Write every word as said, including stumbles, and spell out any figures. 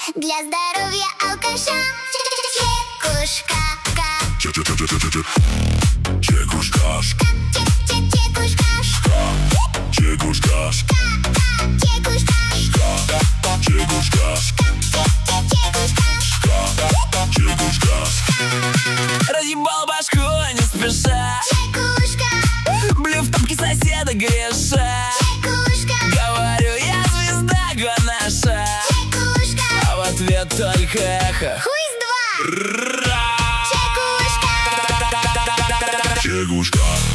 для здоровья алкаша. Чекушка, Чекушка, чекушка, чекушка, чекушка, чекушка, чекушка. Разъебал башку не спеша, чекушка, блю в топке соседа греша. чекушка, Говорю, я звезда наша, чекушка, а в ответ только эхо. хуй с два. Ра! Чекушка. Чекушка.